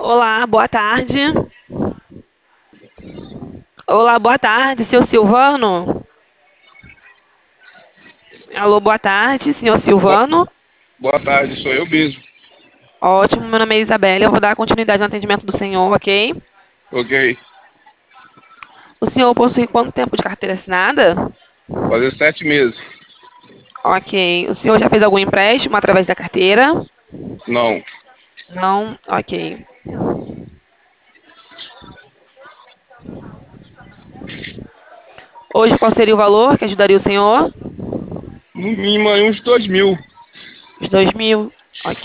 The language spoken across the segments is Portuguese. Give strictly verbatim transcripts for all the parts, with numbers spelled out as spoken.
Olá, boa tarde. Olá, boa tarde, senhor Silvano. Alô, boa tarde, senhor Bo- Silvano. Boa tarde, sou eu mesmo. Ótimo, meu nome é Isabela. Eu vou dar continuidade no atendimento do senhor, ok? Ok. O senhor possui quanto tempo de carteira assinada? Fazer sete meses. Ok. O senhor já fez algum empréstimo através da carteira? Não. Não? Ok. Hoje, qual seria o valor que ajudaria o senhor? No mínimo aí uns dois mil. Os dois mil? Ok.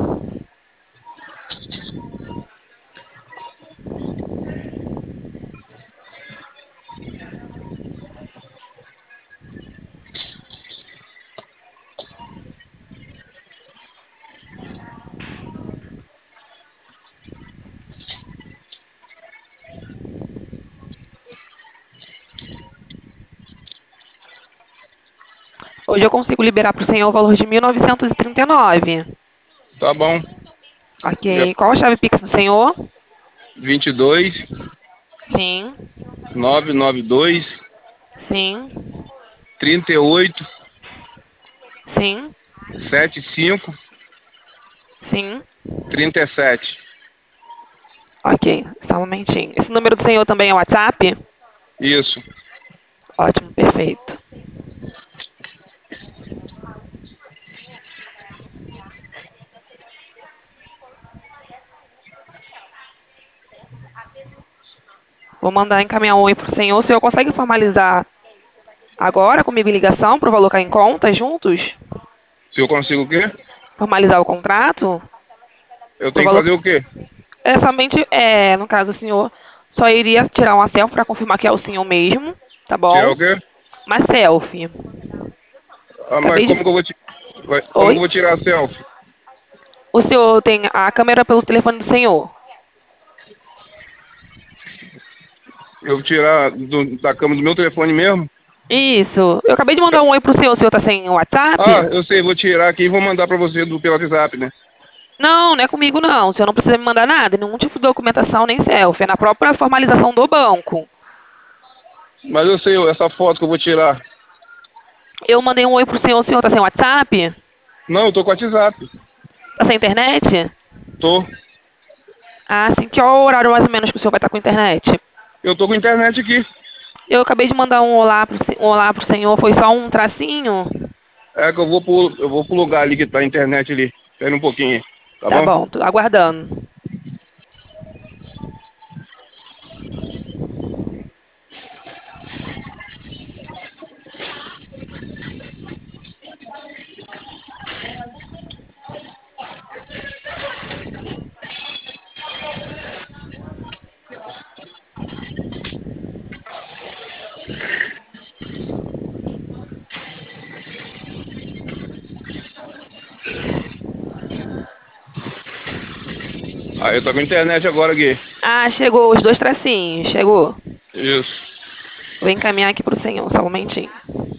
Hoje eu consigo liberar para o senhor o valor de mil novecentos e trinta e nove. Tá bom. Já Ok. Qual a chave Pix do senhor? vinte e dois, Sim, novecentos e noventa e dois, sim, trinta e oito, sim, setenta e cinco, sim. trinta e sete. Ok, só um momentinho. Esse número do senhor também é WhatsApp? Isso. Ótimo, perfeito. Vou mandar encaminhar um oi pro senhor. O senhor consegue formalizar agora comigo em ligação para o valor cair em conta juntos? Se eu consigo o quê? Formalizar o contrato? Eu Pro tenho que valor. fazer o quê? É somente, é, no caso, o senhor só iria tirar uma selfie para confirmar que é o senhor mesmo, tá Tirar bom? o quê? Uma selfie. Ah, mas Acabei de. como que eu vou ti- vai- como que Oi? eu vou tirar a selfie? O senhor tem a câmera pelo telefone do senhor? Eu vou tirar do- da câmera do meu telefone mesmo? Isso. Eu acabei de mandar um oi pro senhor. O senhor tá sem Ah, WhatsApp? eu sei, vou tirar aqui e vou mandar pra você do, pelo WhatsApp, né? Não, não é comigo não. O senhor não precisa me mandar nada, nenhum tipo de documentação nem selfie. É na própria formalização do banco. Mas eu sei, essa foto que eu vou tirar. Eu mandei um oi pro senhor. O senhor tá sem WhatsApp? Não, eu tô com o WhatsApp. Tá sem internet? Tô. Ah, sim. Que horário mais ou menos que o senhor vai estar com internet? Eu tô com internet aqui. Eu acabei de mandar um olá pro, se- um olá pro senhor. Foi só um tracinho? É que eu vou pro, eu vou pro lugar ali que tá a internet ali. Espera um pouquinho, tá Tá bom? bom, tô aguardando. Aí eu tô com internet agora aqui. Ah, chegou os dois tracinhos. Chegou. Isso. Vou encaminhar aqui pro senhor, só um momentinho.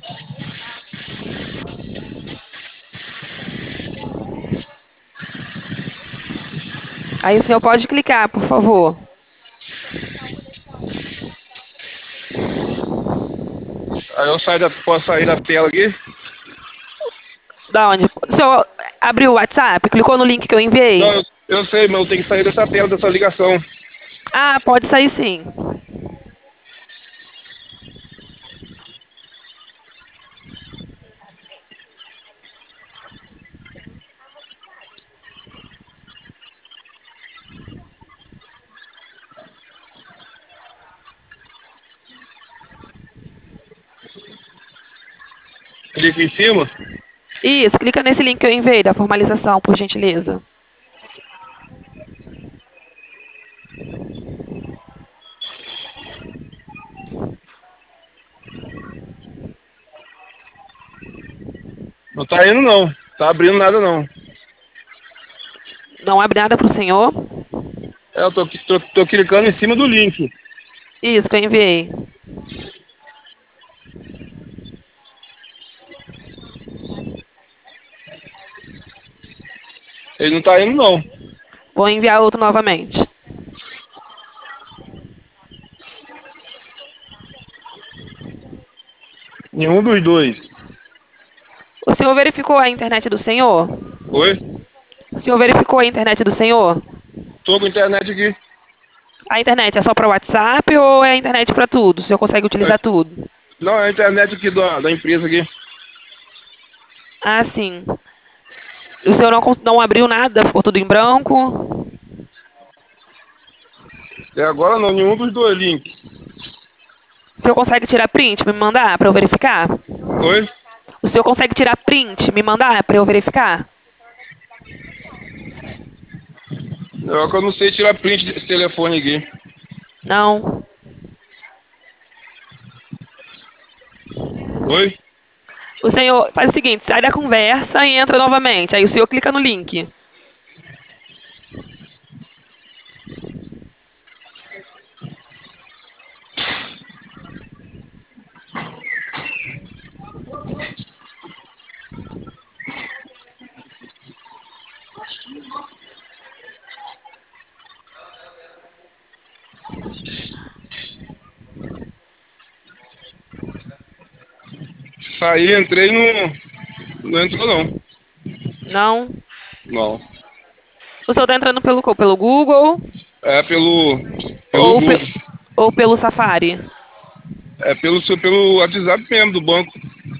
Aí o senhor pode clicar, por favor. Aí eu saio da, posso sair da tela aqui? Da onde? O senhor abriu o WhatsApp, clicou no link que eu Não, enviei? eu, eu sei, mas eu tenho que sair dessa tela, dessa ligação. Ah, pode sair sim. Clica em cima. Isso, clica nesse link que eu enviei da formalização, por gentileza. Não tá indo não. Tá abrindo nada não. Não abre nada pro senhor? É, eu tô, tô, tô clicando em cima do link. Isso, que eu enviei. Ele não tá indo não. Vou enviar outro novamente. Nenhum dos dois. O senhor verificou a internet do senhor? Oi? O senhor verificou a internet do senhor? Tô com internet aqui. A internet é só para o WhatsApp ou é a internet para tudo? O senhor consegue É, utilizar tudo? não, é a internet aqui da, da empresa aqui. Ah, sim. O senhor não, cons- não abriu nada? Ficou tudo em branco? Até agora não, nenhum dos dois links. O senhor consegue tirar print, me mandar para eu verificar? Oi? O senhor consegue tirar print, me mandar para eu verificar? Eu que eu não sei tirar print desse telefone aqui. Não. Oi? O senhor faz o seguinte, sai da conversa e entra novamente. Aí o senhor clica no link. Saí, entrei, não, não entrou não. Não. Não. O senhor tá entrando pelo qual? Pelo Google É pelo, pelo ou, pe- Google. ou pelo Safari? É pelo, seu- pelo WhatsApp mesmo do banco.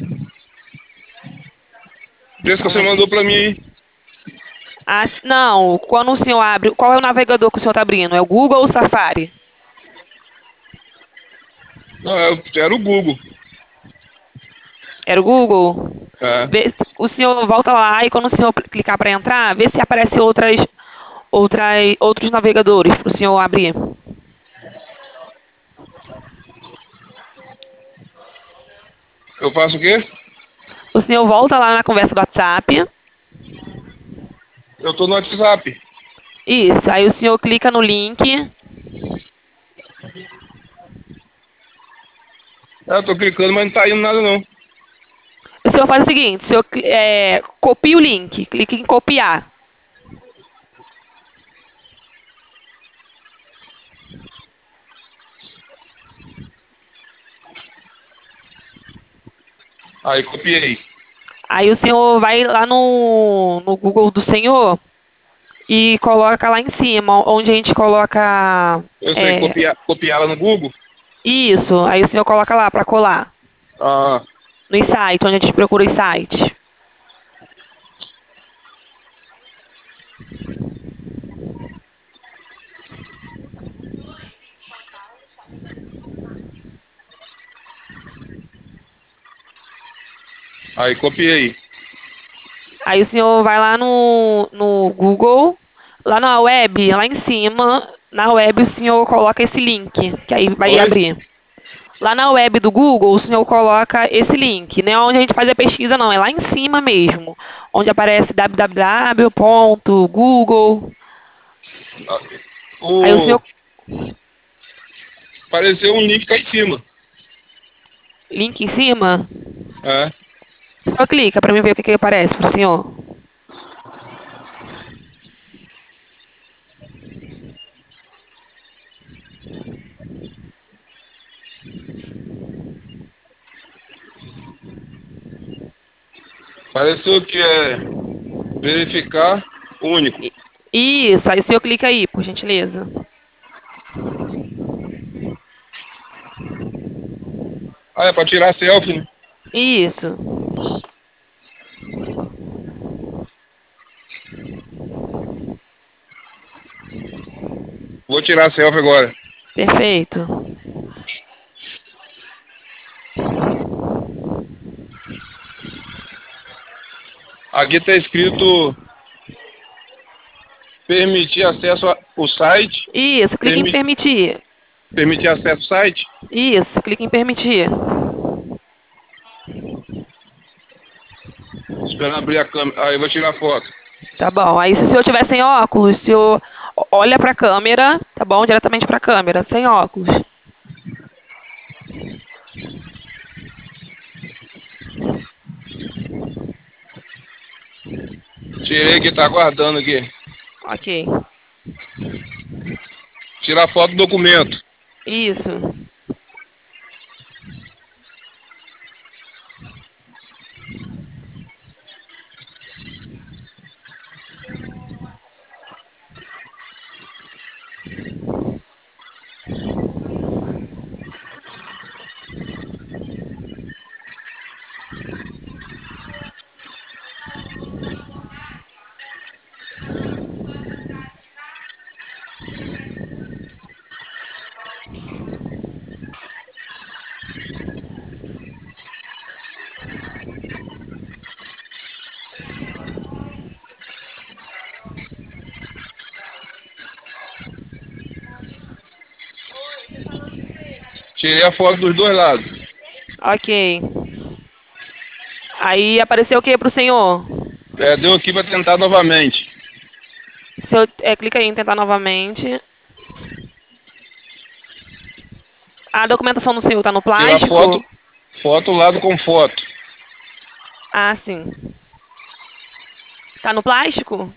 Desse que Só um você mandou pra mim momentinho. aí. Ah, s- não. Quando o senhor abre, qual é o navegador que o senhor tá abrindo? É o Google ou o Safari? Não, é- era o Google. Era o Google? É. Vê se- o senhor volta lá e quando o senhor clicar para entrar, vê se aparece outras, outras, outros navegadores para o senhor abrir. Eu faço o quê? O senhor volta lá na conversa do WhatsApp. Eu tô no WhatsApp. Isso. Aí o senhor clica no link. É, eu tô clicando, mas não tá indo nada não. O senhor faz o seguinte: o senhor cli- é, copia o link, clica em copiar. Aí copiei. Aí o senhor vai lá no, no Google do senhor e coloca lá em cima, onde a gente coloca. Eu sei É, copiar, copiar ela no Google. isso. Aí o senhor coloca lá para colar. Ah, Nos sites, onde a gente procura os sites. aí copiei. Aí o senhor vai lá no, no Google, lá na web, lá em cima, na web o senhor coloca esse link, que aí vai Oi? abrir. Lá na web do Google, o senhor coloca esse link, não é onde a gente faz a pesquisa, não, é lá em cima mesmo, onde aparece www ponto google. Aí o O, senhor, apareceu um link cá em cima. link em cima, É. só clica para mim ver o que que aparece pro senhor. Apareceu que é verificar único. I- Isso, aí o senhor clica aí, por gentileza. Ah, é pra tirar selfie, né? Isso, Vou tirar selfie agora. perfeito. Aqui tá escrito permitir acesso ao site. Isso, clica em Permi permitir. permitir acesso ao site. Isso, clica em permitir. Esperando abrir a câmera. Aí eu vou tirar foto. Tá bom. Aí se o senhor tiver sem óculos, o senhor olha pra câmera, tá bom? Diretamente pra câmera, sem óculos. Tirei que tá aguardando aqui. Ok. Tirar foto do documento. Isso. Tirei a foto dos dois lados. Ok. Aí apareceu o que pro senhor? É, deu aqui para tentar novamente. Se eu, é, clica aí em tentar novamente. A documentação do senhor tá no Tirar foto, plástico? foto lado com foto. Ah, sim. Tá no plástico?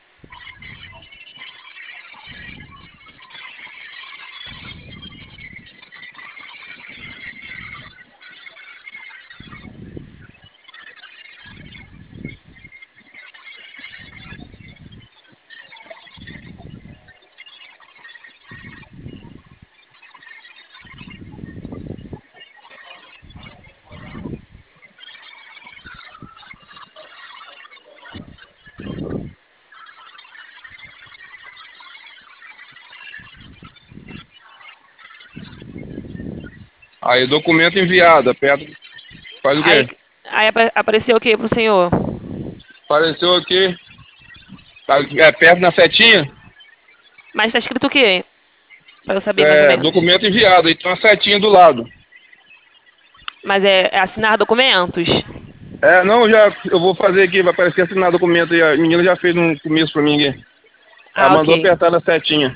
Aí, documento enviado. Aperta. Faz o Aí, quê? aí apa- apareceu o que pro senhor? Apareceu aqui. Tá, é perto na setinha? Mas tá escrito o quê? Pra eu saber mais ou É, menos. documento enviado. Aí tem uma setinha do lado. Mas é, é assinar documentos? É, não, já, eu vou fazer aqui, vai aparecer assinar documento aí. A menina já fez um começo pra mim aqui. Ela Ah, mandou ok. apertar na setinha.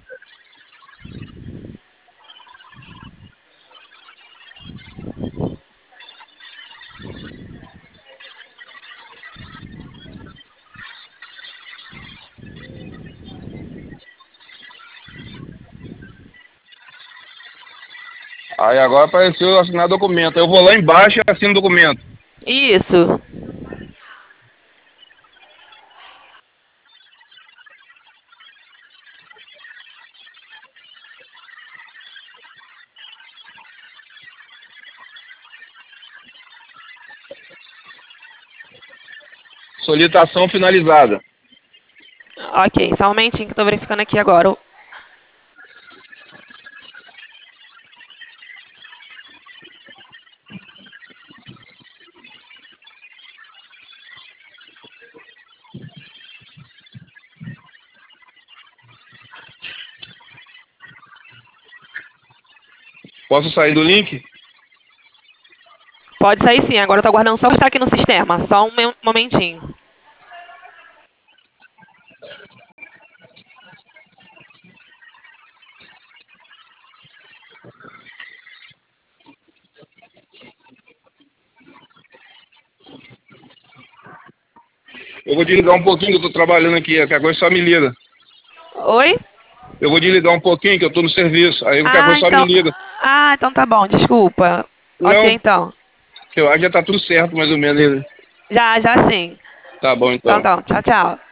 Aí agora apareceu assinar documento. Eu vou lá embaixo e assino o documento. Isso. Solicitação finalizada. Ok, só um momentinho que eu tô verificando aqui agora. Posso sair do link? Pode sair sim, agora eu tô aguardando só estar aqui no sistema. Só um me- momentinho. Eu vou desligar um pouquinho que eu tô trabalhando aqui, que agora só me liga. Oi? Eu vou desligar um pouquinho que eu tô no serviço. Aí qualquer Ah, coisa só me então. liga. Ah, então tá bom, desculpa. Ok, Não, então. eu acho que já tá tudo certo mais ou menos. Já, já sim. Tá bom Então, então. então, tchau, tchau.